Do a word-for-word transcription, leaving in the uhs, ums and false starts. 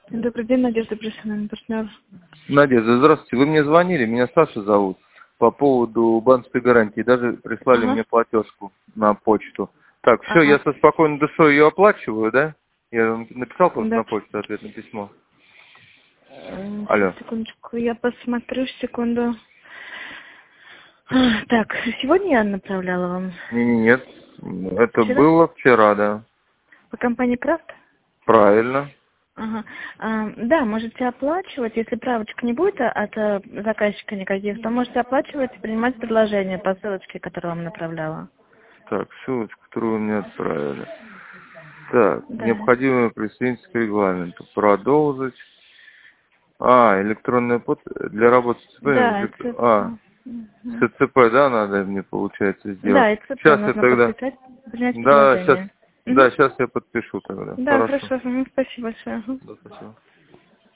Добрый день, Надежда, профессиональный партнер. Надежда, здравствуйте. Вы мне звонили, меня Саша зовут, по поводу банковской гарантии. Даже прислали Ага. мне платежку на почту. Так, все, я Ага. со спокойной душой ее оплачиваю, да? Я вам написал просто Да. на почту ответное письмо. М, Алло. Сейчас, секундочку, я посмотрю, секунду. А, Так, сегодня я направляла вам. Не, не, нет. Это Вчера? было вчера, да. По компании Крафт? Правильно. Ага. А, да, можете оплачивать. Если правочек не будет а- от э, заказчика никаких, то можете оплачивать и принимать предложение по ссылочке, которую вам направляла. Так, ссылочку, которую вы мне отправили. Так, Да. необходимо присоединиться к регламенту. Продолжить. А, электронная подпись для работы с Да, ЦП. это... А, Мгм. с ЦП, да, надо мне, получается, сделать. Да, и ЦП Сейчас я нужно тогда... подписать, принять Да, сейчас, предложение. да, Мгм. сейчас я подпишу тогда. Да, Хорошо. хорошо. Мгм, спасибо большое. Мгм. Да, спасибо.